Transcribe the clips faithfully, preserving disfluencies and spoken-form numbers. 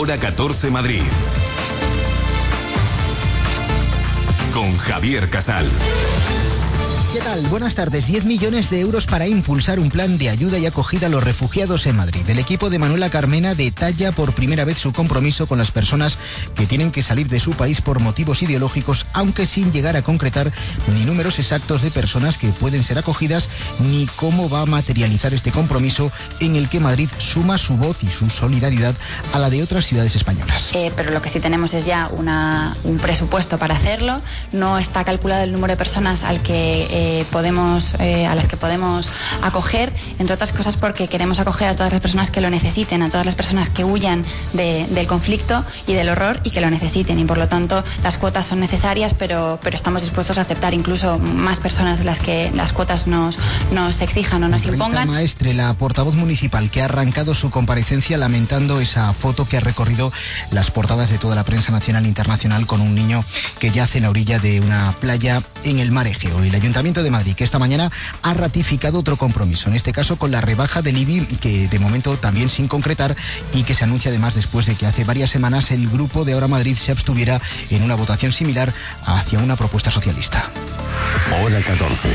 Hora catorce Madrid. Con Javier Casal. ¿Qué tal? Buenas tardes. diez millones de euros para impulsar un plan de ayuda y acogida a los refugiados en Madrid. El equipo de Manuela Carmena detalla por primera vez su compromiso con las personas que tienen que salir de su país por motivos ideológicos, aunque sin llegar a concretar ni números exactos de personas que pueden ser acogidas, ni cómo va a materializar este compromiso en el que Madrid suma su voz y su solidaridad a la de otras ciudades españolas. Eh, pero lo que sí tenemos es ya una, un presupuesto para hacerlo. No está calculado el número de personas al que eh, Eh, podemos, eh, a las que podemos acoger, entre otras cosas porque queremos acoger a todas las personas que lo necesiten, a todas las personas que huyan de, del conflicto y del horror y que lo necesiten, y por lo tanto las cuotas son necesarias, pero, pero estamos dispuestos a aceptar incluso más personas de las que las cuotas nos, nos exijan o nos impongan. Rita Maestre, la portavoz municipal, que ha arrancado su comparecencia lamentando esa foto que ha recorrido las portadas de toda la prensa nacional e internacional con un niño que yace en la orilla de una playa en el mar Egeo. El Ayuntamiento de Madrid, que esta mañana ha ratificado otro compromiso, en este caso con la rebaja del I B I, que de momento también sin concretar, y que se anuncia además después de que hace varias semanas el grupo de Ahora Madrid se abstuviera en una votación similar hacia una propuesta socialista. Hora catorce.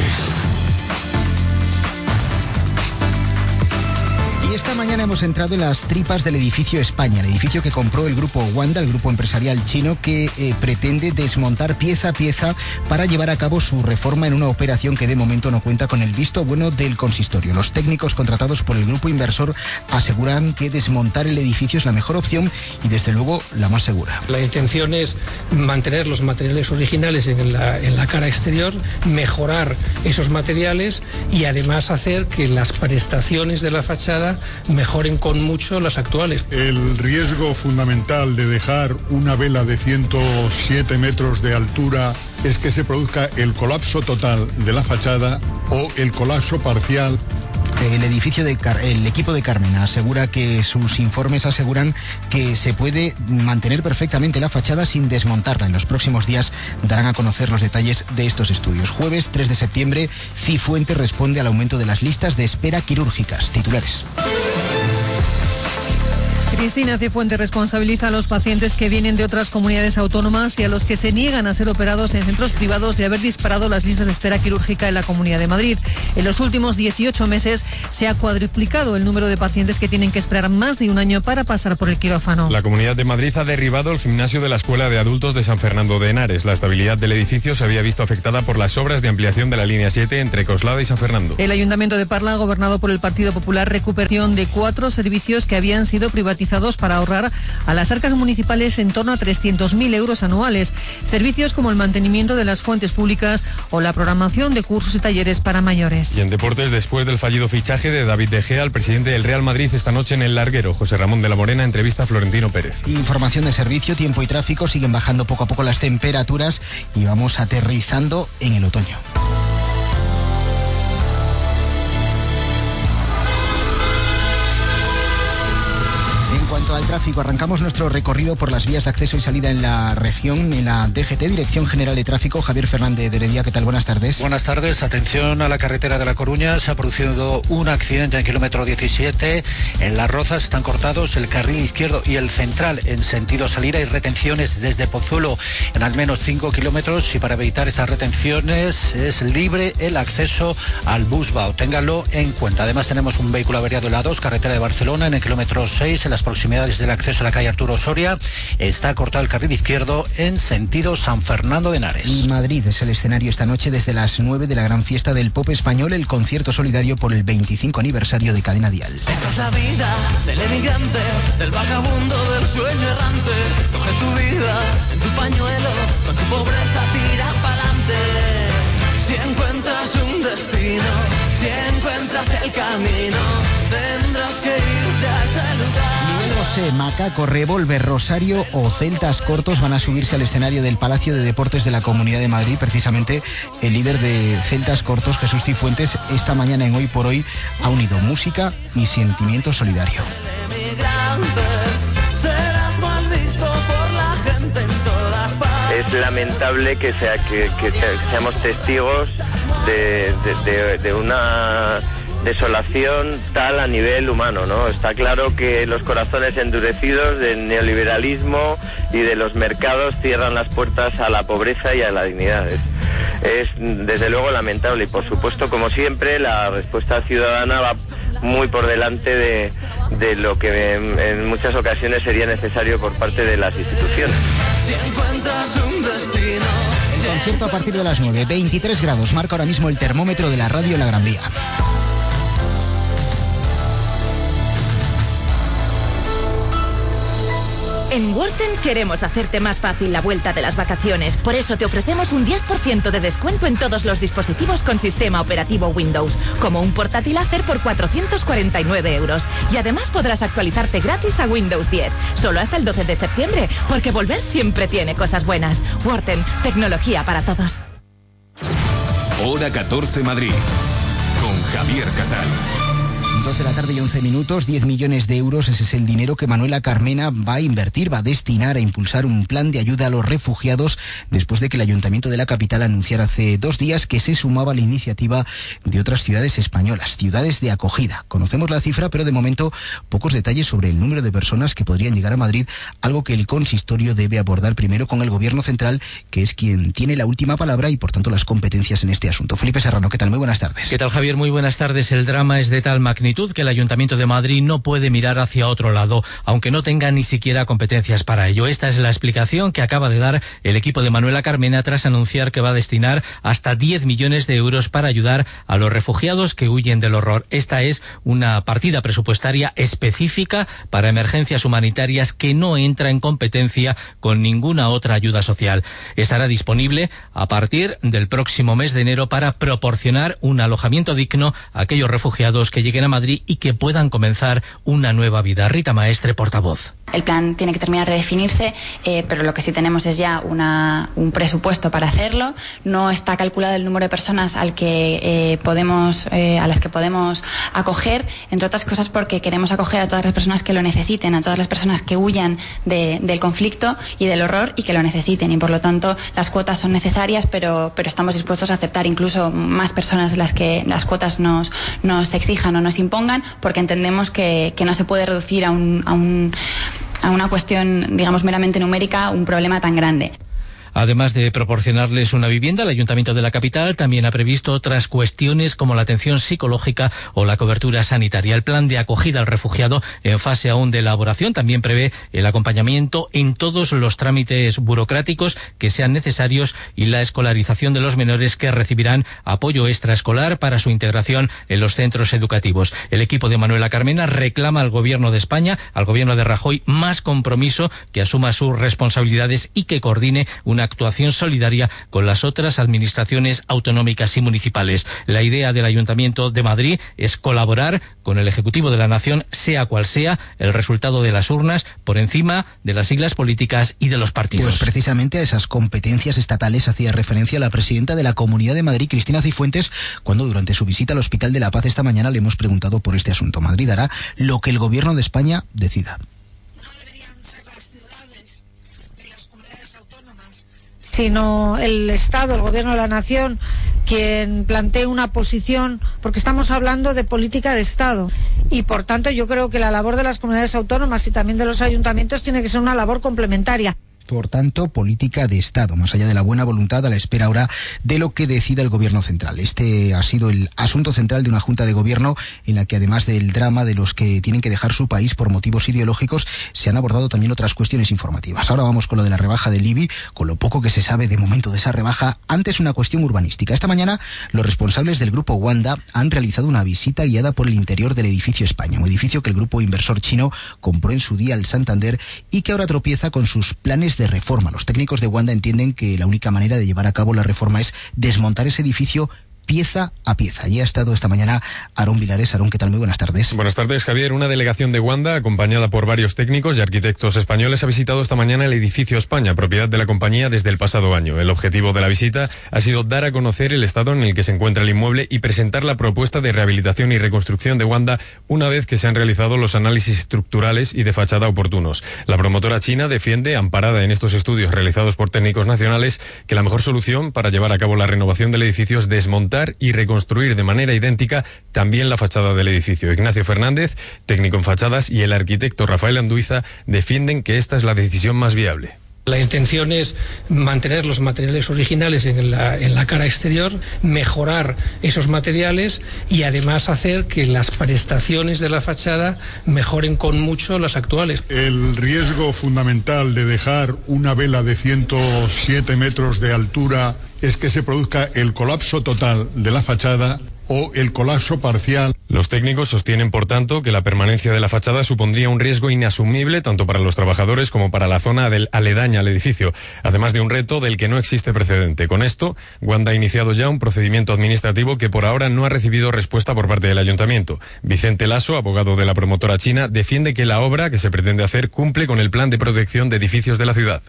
Y esta mañana hemos entrado en las tripas del edificio España, el edificio que compró el grupo Wanda, el grupo empresarial chino, que eh, pretende desmontar pieza a pieza para llevar a cabo su reforma en una operación que de momento no cuenta con el visto bueno del consistorio. Los técnicos contratados por el grupo inversor aseguran que desmontar el edificio es la mejor opción y desde luego la más segura. La intención es mantener los materiales originales en la, en la cara exterior, mejorar esos materiales y además hacer que las prestaciones de la fachada mejoren con mucho las actuales. El riesgo fundamental de dejar una vela de ciento siete metros de altura es que se produzca el colapso total de la fachada o el colapso parcial. El edificio de Car- el equipo de Carmena asegura que sus informes aseguran que se puede mantener perfectamente la fachada sin desmontarla. En los próximos días darán a conocer los detalles de estos estudios. Jueves tres de septiembre, Cifuentes responde al aumento de las listas de espera quirúrgicas. Titulares. Cristina Cifuentes responsabiliza a los pacientes que vienen de otras comunidades autónomas y a los que se niegan a ser operados en centros privados de haber disparado las listas de espera quirúrgica en la Comunidad de Madrid. En los últimos dieciocho meses se ha cuadruplicado el número de pacientes que tienen que esperar más de un año para pasar por el quirófano. La Comunidad de Madrid ha derribado el gimnasio de la Escuela de Adultos de San Fernando de Henares. La estabilidad del edificio se había visto afectada por las obras de ampliación de la línea siete entre Coslada y San Fernando. El Ayuntamiento de Parla, gobernado por el Partido Popular, recuperación de cuatro servicios que habían sido privatizados para ahorrar a las arcas municipales en torno a trescientos mil euros anuales. Servicios como el mantenimiento de las fuentes públicas o la programación de cursos y talleres para mayores. Y en deportes, después del fallido fichaje de David De Gea, el presidente del Real Madrid esta noche en el Larguero, José Ramón de la Morena, entrevista a Florentino Pérez. Información de servicio, tiempo y tráfico, siguen bajando poco a poco las temperaturas y vamos aterrizando en el otoño. Al tráfico, arrancamos nuestro recorrido por las vías de acceso y salida en la región, en la D G T, Dirección General de Tráfico. Javier Fernández de Heredia, ¿qué tal? Buenas tardes. Buenas tardes, atención a la carretera de La Coruña, se ha producido un accidente en el kilómetro diecisiete, en Las Rozas están cortados el carril izquierdo y el central en sentido salida, y retenciones desde Pozuelo en al menos cinco kilómetros, y para evitar estas retenciones es libre el acceso al Busbao, ténganlo en cuenta. Además tenemos un vehículo averiado en la dos, carretera de Barcelona, en el kilómetro seis, en las proximidades del acceso a la calle Arturo Soria, está cortado el carril izquierdo en sentido San Fernando de Henares. Y Madrid es el escenario esta noche desde las nueve de la gran fiesta del pop español, el concierto solidario por el veinticinco aniversario de Cadena Dial. Esta es la vida del emigrante, del vagabundo, del sueño errante. Coge tu vida en tu pañuelo, con tu pobreza tira pa'lante. Si encuentras un destino, si encuentras el camino, tendrás que irte a ese lugar. Miguel Bosé, Macaco, Revolver, Rosario o Celtas Cortos van a subirse al escenario del Palacio de Deportes de la Comunidad de Madrid. Precisamente el líder de Celtas Cortos, Jesús Cifuentes, esta mañana en Hoy por Hoy ha unido música y sentimiento solidario. Es lamentable que, sea, que, que, sea, que seamos testigos de, de, de, de una desolación tal a nivel humano, ¿no? Está claro que los corazones endurecidos del neoliberalismo y de los mercados cierran las puertas a la pobreza y a la dignidad. Es, es desde luego lamentable y por supuesto, como siempre, la respuesta ciudadana va muy por delante de, de lo que en, en muchas ocasiones sería necesario por parte de las instituciones. Si encuentras un destino. El concierto a partir de las nueve, veintitrés grados, marca ahora mismo el termómetro de la radio en la Gran Vía. En Worten queremos hacerte más fácil la vuelta de las vacaciones. Por eso te ofrecemos un diez por ciento de descuento en todos los dispositivos con sistema operativo Windows, como un portátil Acer por cuatrocientos cuarenta y nueve euros. Y además podrás actualizarte gratis a Windows diez, solo hasta el doce de septiembre, porque volver siempre tiene cosas buenas. Worten, tecnología para todos. Hora catorce Madrid, con Javier Casal. dos de la tarde y once minutos, diez millones de euros, ese es el dinero que Manuela Carmena va a invertir, va a destinar a impulsar un plan de ayuda a los refugiados después de que el Ayuntamiento de la capital anunciara hace dos días que se sumaba a la iniciativa de otras ciudades españolas, ciudades de acogida. Conocemos la cifra, pero de momento pocos detalles sobre el número de personas que podrían llegar a Madrid, algo que el consistorio debe abordar primero con el Gobierno central, que es quien tiene la última palabra y por tanto las competencias en este asunto. Felipe Serrano, ¿qué tal? Muy buenas tardes. ¿Qué tal, Javier? Muy buenas tardes. El drama es de tal magnitud que el Ayuntamiento de Madrid no puede mirar hacia otro lado, aunque no tenga ni siquiera competencias para ello. Esta es la explicación que acaba de dar el equipo de Manuela Carmena tras anunciar que va a destinar hasta diez millones de euros para ayudar a los refugiados que huyen del horror. Esta es una partida presupuestaria específica para emergencias humanitarias que no entra en competencia con ninguna otra ayuda social. Estará disponible a partir del próximo mes de enero para proporcionar un alojamiento digno a aquellos refugiados que lleguen a Madrid y que puedan comenzar una nueva vida. Rita Maestre, portavoz. El plan tiene que terminar de definirse, eh, pero lo que sí tenemos es ya una, un presupuesto para hacerlo. No está calculado el número de personas al que eh, podemos, eh, a las que podemos acoger, entre otras cosas porque queremos acoger a todas las personas que lo necesiten, a todas las personas que huyan de, del conflicto y del horror y que lo necesiten. Y por lo tanto las cuotas son necesarias, pero, pero estamos dispuestos a aceptar incluso más personas las que las cuotas nos, nos exijan o nos impongan, porque entendemos que, que no se puede reducir a un, a un a una cuestión, digamos, meramente numérica, un problema tan grande. Además de proporcionarles una vivienda, el Ayuntamiento de la capital también ha previsto otras cuestiones como la atención psicológica o la cobertura sanitaria. El plan de acogida al refugiado, en fase aún de elaboración, también prevé el acompañamiento en todos los trámites burocráticos que sean necesarios y la escolarización de los menores que recibirán apoyo extraescolar para su integración en los centros educativos. El equipo de Manuela Carmena reclama al Gobierno de España, al Gobierno de Rajoy, más compromiso, que asuma sus responsabilidades y que coordine una actuación solidaria con las otras administraciones autonómicas y municipales. La idea del Ayuntamiento de Madrid es colaborar con el Ejecutivo de la Nación, sea cual sea el resultado de las urnas, por encima de las siglas políticas y de los partidos. Pues precisamente a esas competencias estatales hacía referencia la presidenta de la Comunidad de Madrid, Cristina Cifuentes, cuando durante su visita al Hospital de la Paz esta mañana le hemos preguntado por este asunto. Madrid hará lo que el Gobierno de España decida. Sino el Estado, el Gobierno de la Nación, quien plantee una posición, porque estamos hablando de política de Estado y por tanto yo creo que la labor de las comunidades autónomas y también de los ayuntamientos tiene que ser una labor complementaria. Por tanto, política de Estado, más allá de la buena voluntad, a la espera ahora de lo que decida el Gobierno central. Este ha sido el asunto central de una Junta de Gobierno en la que, además del drama de los que tienen que dejar su país por motivos ideológicos, se han abordado también otras cuestiones informativas. Ahora vamos con lo de la rebaja del I B I, con lo poco que se sabe de momento de esa rebaja. Antes, una cuestión urbanística. Esta mañana, los responsables del Grupo Wanda han realizado una visita guiada por el interior del edificio España, un edificio que el grupo inversor chino compró en su día al Santander y que ahora tropieza con sus planes de reforma. Los técnicos de Wanda entienden que la única manera de llevar a cabo la reforma es desmontar ese edificio pieza a pieza. Allí ha estado esta mañana Aarón Vilares. Aarón, ¿qué tal? Muy buenas tardes. Buenas tardes, Javier. Una delegación de Wanda, acompañada por varios técnicos y arquitectos españoles, ha visitado esta mañana el edificio España, propiedad de la compañía desde el pasado año. El objetivo de la visita ha sido dar a conocer el estado en el que se encuentra el inmueble y presentar la propuesta de rehabilitación y reconstrucción de Wanda una vez que se han realizado los análisis estructurales y de fachada oportunos. La promotora china defiende, amparada en estos estudios realizados por técnicos nacionales, que la mejor solución para llevar a cabo la renovación del edificio es desmontar desmontar y reconstruir de manera idéntica también la fachada del edificio. Ignacio Fernández, técnico en fachadas, y el arquitecto Rafael Anduiza defienden que esta es la decisión más viable. La intención es mantener los materiales originales en la, en la cara exterior, mejorar esos materiales y además hacer que las prestaciones de la fachada mejoren con mucho las actuales. El riesgo fundamental de dejar una vela de ciento siete metros de altura es que se produzca el colapso total de la fachada o el colapso parcial. Los técnicos sostienen, por tanto, que la permanencia de la fachada supondría un riesgo inasumible tanto para los trabajadores como para la zona del aledaña al edificio, además de un reto del que no existe precedente. Con esto, Wanda ha iniciado ya un procedimiento administrativo que por ahora no ha recibido respuesta por parte del ayuntamiento. Vicente Lasso, abogado de la promotora china, defiende que la obra que se pretende hacer cumple con el plan de protección de edificios de la ciudad.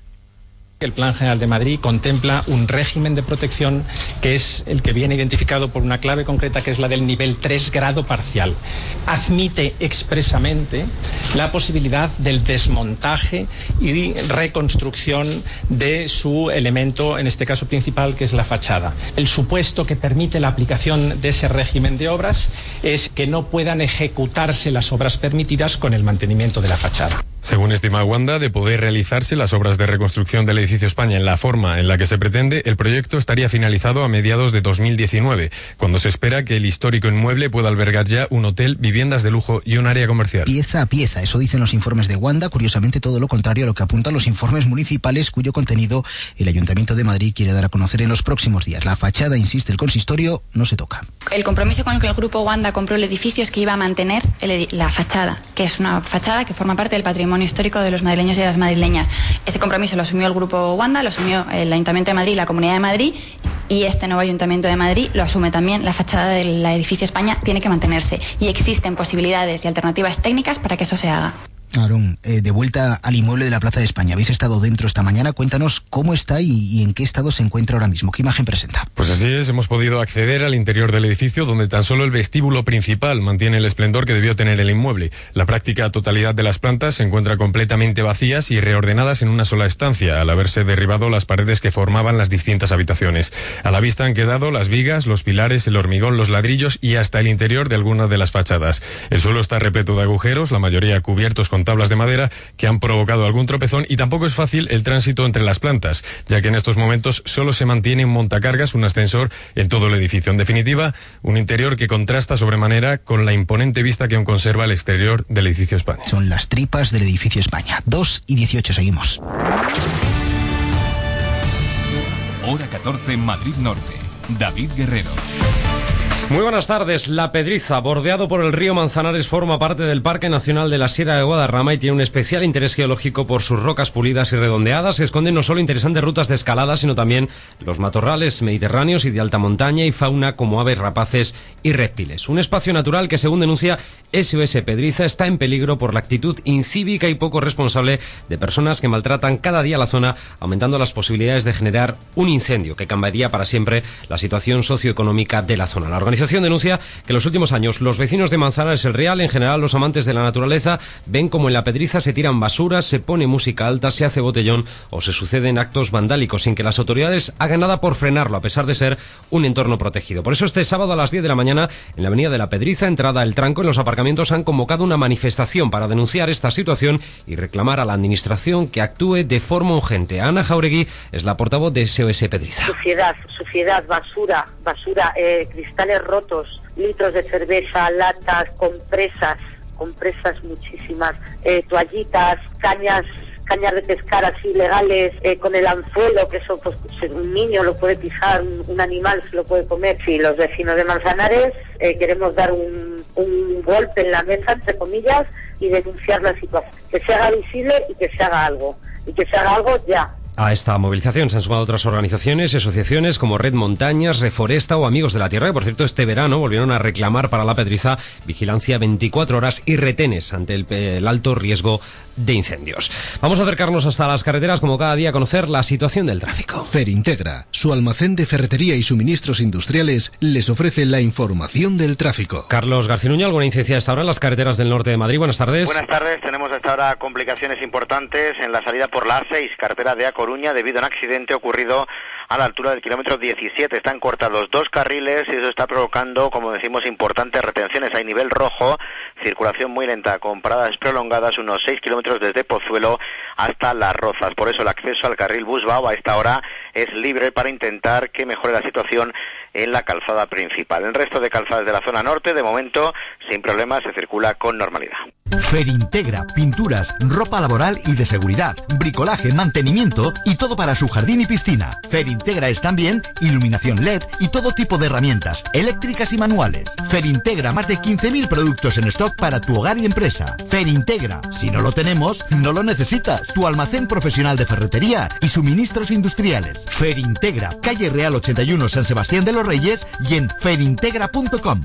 El Plan General de Madrid contempla un régimen de protección que es el que viene identificado por una clave concreta, que es la del nivel tres, grado parcial. Admite expresamente la posibilidad del desmontaje y reconstrucción de su elemento, en este caso principal, que es la fachada. El supuesto que permite la aplicación de ese régimen de obras es que no puedan ejecutarse las obras permitidas con el mantenimiento de la fachada. Según estima Wanda, de poder realizarse las obras de reconstrucción del edificio España en la forma en la que se pretende, el proyecto estaría finalizado a mediados de dos mil diecinueve, cuando se espera que el histórico inmueble pueda albergar ya un hotel, viviendas de lujo y un área comercial. Pieza a pieza, eso dicen los informes de Wanda, curiosamente todo lo contrario a lo que apuntan los informes municipales, cuyo contenido el Ayuntamiento de Madrid quiere dar a conocer en los próximos días. La fachada, insiste el consistorio, no se toca. El compromiso con el que el Grupo Wanda compró el edificio es que iba a mantener el, la fachada, que es una fachada que forma parte del patrimonio histórico de los madrileños y de las madrileñas. Ese compromiso lo asumió el Grupo Wanda, lo asumió el Ayuntamiento de Madrid y la Comunidad de Madrid, y este nuevo Ayuntamiento de Madrid lo asume también. La fachada del edificio España tiene que mantenerse y existen posibilidades y alternativas técnicas para que eso se haga. Aarón, eh, de vuelta al inmueble de la Plaza de España. Habéis estado dentro esta mañana. Cuéntanos cómo está y, y en qué estado se encuentra ahora mismo. ¿Qué imagen presenta? Pues así es, hemos podido acceder al interior del edificio, donde tan solo el vestíbulo principal mantiene el esplendor que debió tener el inmueble. La práctica totalidad de las plantas se encuentra completamente vacías y reordenadas en una sola estancia, al haberse derribado las paredes que formaban las distintas habitaciones. A la vista han quedado las vigas, los pilares, el hormigón, los ladrillos y hasta el interior de algunas de las fachadas. El suelo está repleto de agujeros, la mayoría cubiertos con tablas de madera que han provocado algún tropezón, y tampoco es fácil el tránsito entre las plantas, ya que en estos momentos solo se mantiene un montacargas, un ascensor en todo el edificio. En definitiva, un interior que contrasta sobremanera con la imponente vista que aún conserva el exterior del edificio España. Son las tripas del edificio España. dos y dieciocho, seguimos. Hora catorce, Madrid Norte. David Guerrero. Muy buenas tardes. La Pedriza, bordeado por el río Manzanares, forma parte del Parque Nacional de la Sierra de Guadarrama y tiene un especial interés geológico por sus rocas pulidas y redondeadas que esconden no solo interesantes rutas de escalada, sino también los matorrales mediterráneos y de alta montaña y fauna como aves rapaces y reptiles. Un espacio natural que, según denuncia S O S Pedriza, está en peligro por la actitud incívica y poco responsable de personas que maltratan cada día la zona, aumentando las posibilidades de generar un incendio que cambiaría para siempre la situación socioeconómica de la zona. La organización La organización denuncia que en los últimos años los vecinos de Manzanares el Real, en general los amantes de la naturaleza, ven como en la Pedriza se tiran basuras, se pone música alta, se hace botellón o se suceden actos vandálicos sin que las autoridades hagan nada por frenarlo, a pesar de ser un entorno protegido. Por eso este sábado a las diez de la mañana, en la avenida de la Pedriza, entrada El Tranco, en los aparcamientos han convocado una manifestación para denunciar esta situación y reclamar a la administración que actúe de forma urgente. Ana Jauregui es la portavoz de S O S Pedriza. Suciedad, suciedad, basura, basura, eh, cristales rotos, litros de cerveza, latas, compresas, compresas muchísimas, eh, toallitas, cañas, cañas de pescar así legales, eh, con el anzuelo, que eso pues, un niño lo puede pisar, un, un animal se lo puede comer. Sí, los vecinos de Manzanares eh, queremos dar un, un golpe en la mesa, entre comillas, y denunciar la situación. Que se haga visible y que se haga algo. Y que se haga algo ya. A esta movilización se han sumado otras organizaciones y asociaciones como Red Montañas, Reforesta o Amigos de la Tierra, que por cierto este verano volvieron a reclamar para la Pedriza vigilancia veinticuatro horas y retenes ante el, el alto riesgo de incendios. Vamos a acercarnos hasta las carreteras, como cada día, a conocer la situación del tráfico. Ferintegra, su almacén de ferretería y suministros industriales, les ofrece la información del tráfico. Carlos Garcinuño, ¿alguna incidencia hasta ahora en las carreteras del norte de Madrid? Buenas tardes. Buenas tardes, tenemos hasta ahora complicaciones importantes en la salida por la A seis, carretera de A Coruña, debido a un accidente ocurrido a la altura del kilómetro diecisiete. Están cortados dos carriles y eso está provocando, como decimos, importantes retenciones. Hay nivel rojo, circulación muy lenta, con paradas prolongadas, unos seis kilómetros desde Pozuelo hasta Las Rozas. Por eso el acceso al carril Busbao a esta hora es libre para intentar que mejore la situación en la calzada principal. El resto de calzadas de la zona norte, de momento, sin problemas, se circula con normalidad. Ferintegra, pinturas, ropa laboral y de seguridad, bricolaje, mantenimiento y todo para su jardín y piscina. Ferintegra es también iluminación L E D y todo tipo de herramientas eléctricas y manuales. Ferintegra, más de quince mil productos en stock para tu hogar y empresa. Ferintegra, si no lo tenemos, no lo necesitas. Tu almacén profesional de ferretería y suministros industriales. Ferintegra, calle Real ochenta y uno, San Sebastián de los Reyes y en ferintegra punto com.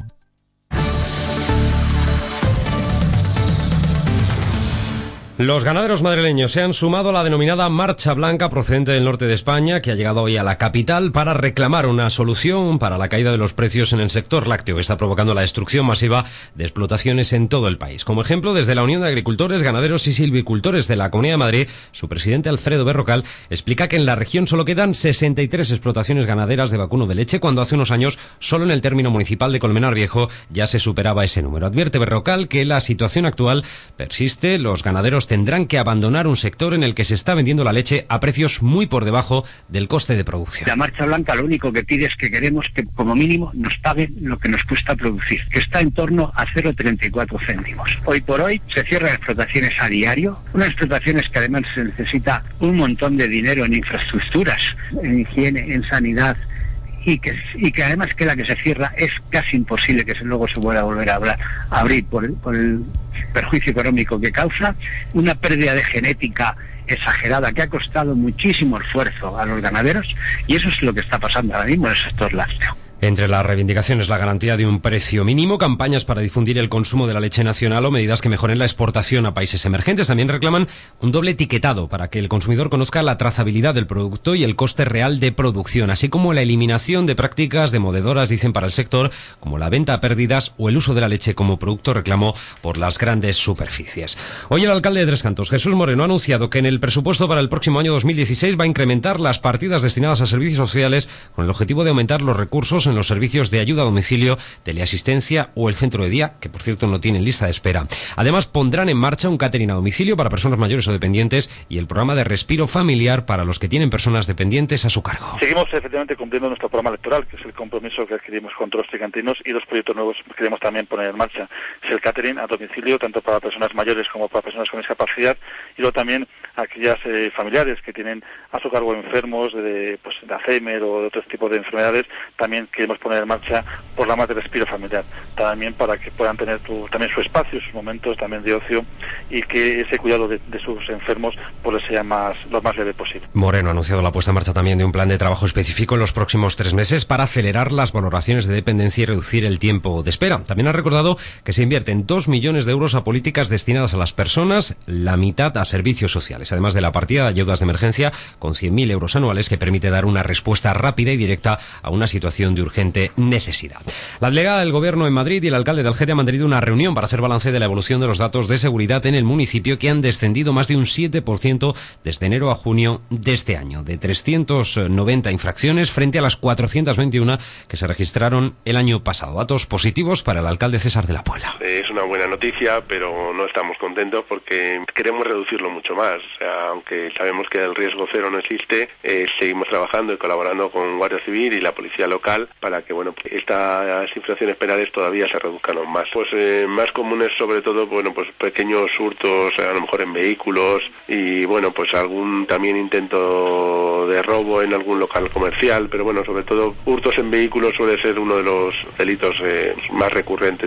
Los ganaderos madrileños se han sumado a la denominada Marcha Blanca procedente del norte de España, que ha llegado hoy a la capital para reclamar una solución para la caída de los precios en el sector lácteo, que está provocando la destrucción masiva de explotaciones en todo el país. Como ejemplo, desde la Unión de Agricultores, Ganaderos y Silvicultores de la Comunidad de Madrid, su presidente Alfredo Berrocal explica que en la región solo quedan sesenta y tres explotaciones ganaderas de vacuno de leche, cuando hace unos años solo en el término municipal de Colmenar Viejo ya se superaba ese número. Advierte Berrocal que la situación actual persiste, los ganaderos tendrán que abandonar un sector en el que se está vendiendo la leche a precios muy por debajo del coste de producción. La Marcha Blanca lo único que pide es que queremos que como mínimo nos paguen lo que nos cuesta producir, que está en torno a cero coma treinta y cuatro céntimos. Hoy por hoy se cierran explotaciones a diario, unas explotaciones que además se necesita un montón de dinero en infraestructuras, en higiene, en sanidad, y que, y que además que la que se cierra es casi imposible que luego se pueda volver a, hablar, a abrir por, por el perjuicio económico que causa, una pérdida de genética exagerada que ha costado muchísimo esfuerzo a los ganaderos, y eso es lo que está pasando ahora mismo en el sector lácteo. Entre las reivindicaciones, la garantía de un precio mínimo, campañas para difundir el consumo de la leche nacional o medidas que mejoren la exportación a países emergentes. También reclaman un doble etiquetado para que el consumidor conozca la trazabilidad del producto y el coste real de producción, así como la eliminación de prácticas demoledoras, dicen, para el sector, como la venta a pérdidas o el uso de la leche como producto reclamo por las grandes superficies. Hoy el alcalde de Tres Cantos, Jesús Moreno, ha anunciado que en el presupuesto para el próximo año dos mil dieciséis va a incrementar las partidas destinadas a servicios sociales con el objetivo de aumentar los recursos en los servicios de ayuda a domicilio, teleasistencia o el centro de día, que por cierto no tienen lista de espera. Además pondrán en marcha un catering a domicilio para personas mayores o dependientes y el programa de respiro familiar para los que tienen personas dependientes a su cargo. Seguimos efectivamente cumpliendo nuestro programa electoral, que es el compromiso que adquirimos con todos los tricantinos, y dos proyectos nuevos que queremos también poner en marcha. Es el catering a domicilio, tanto para personas mayores como para personas con discapacidad, y luego también aquellas eh, familiares que tienen a su cargo enfermos de, pues, de Alzheimer o de otros tipos de enfermedades. También queremos poner en marcha programas de respiro familiar, también para que puedan tener tu, también su espacio, sus momentos también de ocio, y que ese cuidado de, de sus enfermos pues les sea más, lo más leve posible. Moreno ha anunciado la puesta en marcha también de un plan de trabajo específico en los próximos tres meses para acelerar las valoraciones de dependencia y reducir el tiempo de espera. También ha recordado que se invierten dos millones de euros a políticas destinadas a las personas, la mitad a servicios sociales, además de la partida de ayudas de emergencia con cien mil euros anuales que permite dar una respuesta rápida y directa a una situación de urgente necesidad. La delegada del Gobierno en Madrid y el alcalde de Algete han mantenido una reunión para hacer balance de la evolución de los datos de seguridad en el municipio, que han descendido más de un siete por ciento desde enero a junio de este año, de trescientas noventa infracciones frente a las cuatrocientas veintiuno que se registraron el año pasado. Datos positivos para el alcalde César de la Puebla. Es una buena noticia, pero no estamos contentos porque queremos reducirlo mucho más. O sea, aunque sabemos que el riesgo cero no existe, eh, seguimos trabajando y colaborando con Guardia Civil y la Policía Local para que, bueno, estas infracciones penales todavía se reduzcan aún más. Pues eh, más comunes sobre todo, bueno, pues pequeños hurtos, a lo mejor en vehículos, y bueno, pues algún también intento de robo en algún local comercial, pero bueno, sobre todo hurtos en vehículos suele ser uno de los delitos eh, más recurrentes.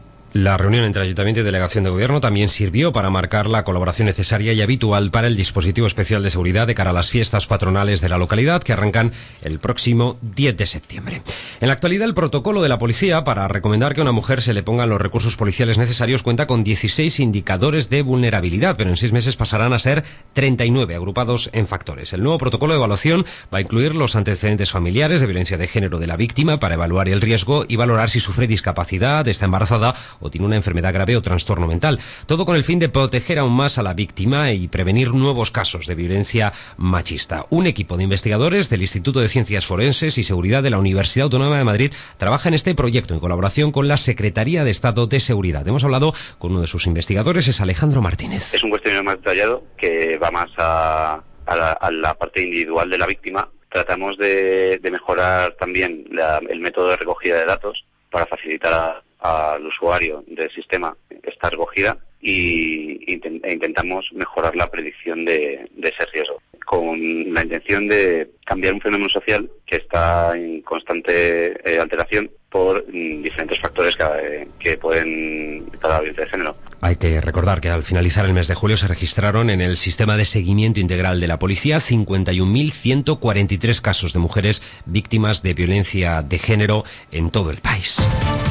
La reunión entre Ayuntamiento y Delegación de Gobierno también sirvió para marcar la colaboración necesaria y habitual para el dispositivo especial de seguridad de cara a las fiestas patronales de la localidad, que arrancan el próximo diez de septiembre. En la actualidad, el protocolo de la policía para recomendar que a una mujer se le pongan los recursos policiales necesarios cuenta con dieciséis indicadores de vulnerabilidad, pero en seis meses pasarán a ser treinta y nueve, agrupados en factores. El nuevo protocolo de evaluación va a incluir los antecedentes familiares de violencia de género de la víctima para evaluar el riesgo y valorar si sufre discapacidad, está embarazada o tiene una enfermedad grave o trastorno mental. Todo con el fin de proteger aún más a la víctima y prevenir nuevos casos de violencia machista. Un equipo de investigadores del Instituto de Ciencias Forenses y Seguridad de la Universidad Autónoma de Madrid trabaja en este proyecto en colaboración con la Secretaría de Estado de Seguridad. Hemos hablado con uno de sus investigadores, es Alejandro Martínez. Es un cuestionario más detallado que va más a, a, la, a la parte individual de la víctima. Tratamos de, de mejorar también la, el método de recogida de datos para facilitar a al usuario del sistema esta recogida y intent- e intentamos mejorar la predicción de, de ese riesgo, con la intención de cambiar un fenómeno social que está en constante eh, alteración por mm, diferentes factores que, que pueden tratar la violencia de género. Hay que recordar que al finalizar el mes de julio se registraron en el sistema de seguimiento integral de la policía cincuenta y un mil ciento cuarenta y tres casos de mujeres víctimas de violencia de género en todo el país.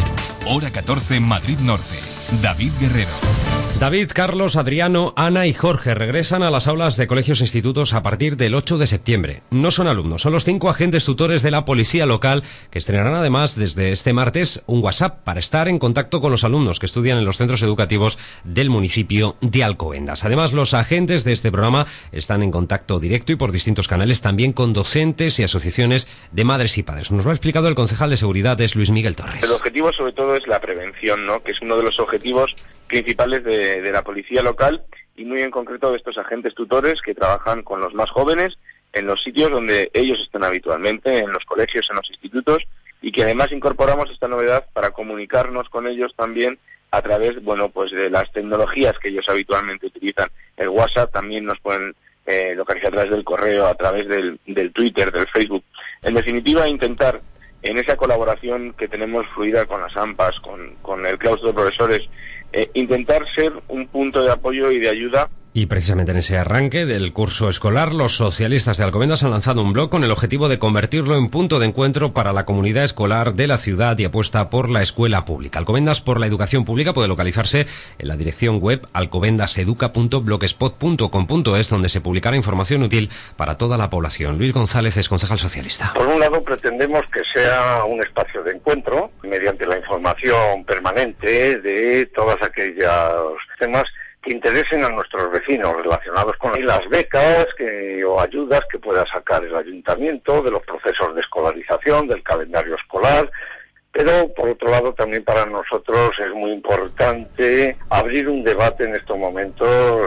Hora catorce, Madrid Norte. David Guerrero. David, Carlos, Adriano, Ana y Jorge regresan a las aulas de colegios e institutos a partir del ocho de septiembre. No son alumnos, son los cinco agentes tutores de la policía local que estrenarán además desde este martes un WhatsApp para estar en contacto con los alumnos que estudian en los centros educativos del municipio de Alcobendas. Además, los agentes de este programa están en contacto directo y por distintos canales también con docentes y asociaciones de madres y padres. Nos lo ha explicado el concejal de seguridad, es Luis Miguel Torres. El objetivo sobre todo es la prevención, ¿no?, que es uno de los objetivos principales de, de la policía local y muy en concreto de estos agentes tutores que trabajan con los más jóvenes en los sitios donde ellos están habitualmente, en los colegios, en los institutos, y que además incorporamos esta novedad para comunicarnos con ellos también a través, bueno, pues de las tecnologías que ellos habitualmente utilizan. El WhatsApp también nos pueden eh, localizar a través del correo, a través del, del Twitter, del Facebook. En definitiva, intentar en esa colaboración que tenemos fluida con las AMPAs, con, con el claustro de profesores, Eh, intentar ser un punto de apoyo y de ayuda. Y precisamente en ese arranque del curso escolar, los socialistas de Alcobendas han lanzado un blog con el objetivo de convertirlo en punto de encuentro para la comunidad escolar de la ciudad y apuesta por la escuela pública. Alcobendas por la educación pública puede localizarse en la dirección web alcobendaseduca punto blogspot punto com punto es, donde se publicará información útil para toda la población. Luis González es concejal socialista. Por un lado, pretendemos que sea un espacio de encuentro mediante la información permanente de todos aquellos temas que interesen a nuestros vecinos relacionados con las becas que, o ayudas que pueda sacar el ayuntamiento, de los procesos de escolarización, del calendario escolar. Pero, por otro lado, también para nosotros es muy importante abrir un debate en estos momentos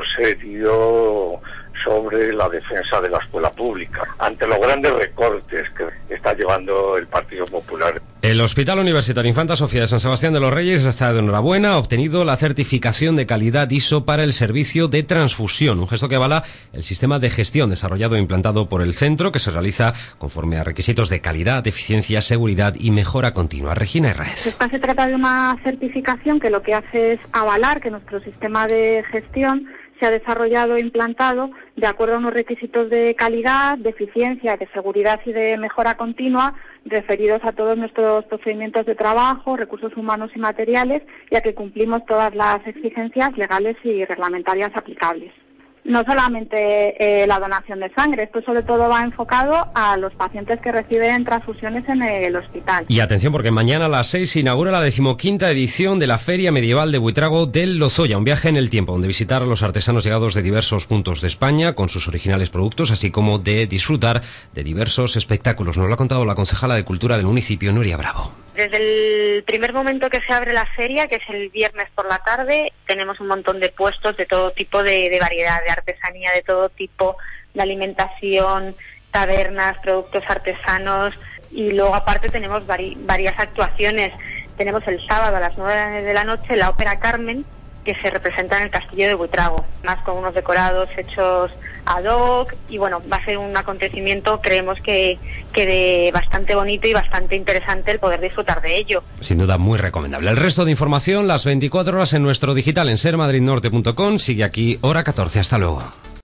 serio sobre la defensa de la escuela pública, ante los grandes recortes que está llevando el Partido Popular. El Hospital Universitario Infanta Sofía de San Sebastián de los Reyes está de enhorabuena, ha obtenido la certificación de calidad I S O para el servicio de transfusión, un gesto que avala el sistema de gestión desarrollado e implantado por el centro, que se realiza conforme a requisitos de calidad, eficiencia, seguridad y mejora continua. Regina Herrez. Esta se trata de una certificación que lo que hace es avalar que nuestro sistema de gestión se ha desarrollado e implantado de acuerdo a unos requisitos de calidad, de eficiencia, de seguridad y de mejora continua referidos a todos nuestros procedimientos de trabajo, recursos humanos y materiales, y a que cumplimos todas las exigencias legales y reglamentarias aplicables. No solamente eh, la donación de sangre, esto sobre todo va enfocado a los pacientes que reciben transfusiones en el hospital. Y atención, porque mañana a las seis se inaugura la decimoquinta edición de la Feria Medieval de Buitrago del Lozoya, un viaje en el tiempo donde visitar a los artesanos llegados de diversos puntos de España con sus originales productos, así como de disfrutar de diversos espectáculos. Nos lo ha contado la concejala de Cultura del municipio, Nuria Bravo. Desde el primer momento que se abre la feria, que es el viernes por la tarde, tenemos un montón de puestos de todo tipo de, de variedad, de artesanía de todo tipo, de alimentación, tabernas, productos artesanos, y luego aparte tenemos vari, varias actuaciones. Tenemos el sábado a las nueve de la noche la ópera Carmen, que se representa en el castillo de Buitrago, más con unos decorados hechos ad hoc, y bueno, va a ser un acontecimiento, creemos que, que de bastante bonito y bastante interesante el poder disfrutar de ello. Sin duda muy recomendable. El resto de información las veinticuatro horas en nuestro digital en ser madrid norte punto com. Sigue aquí Hora catorce. Hasta luego.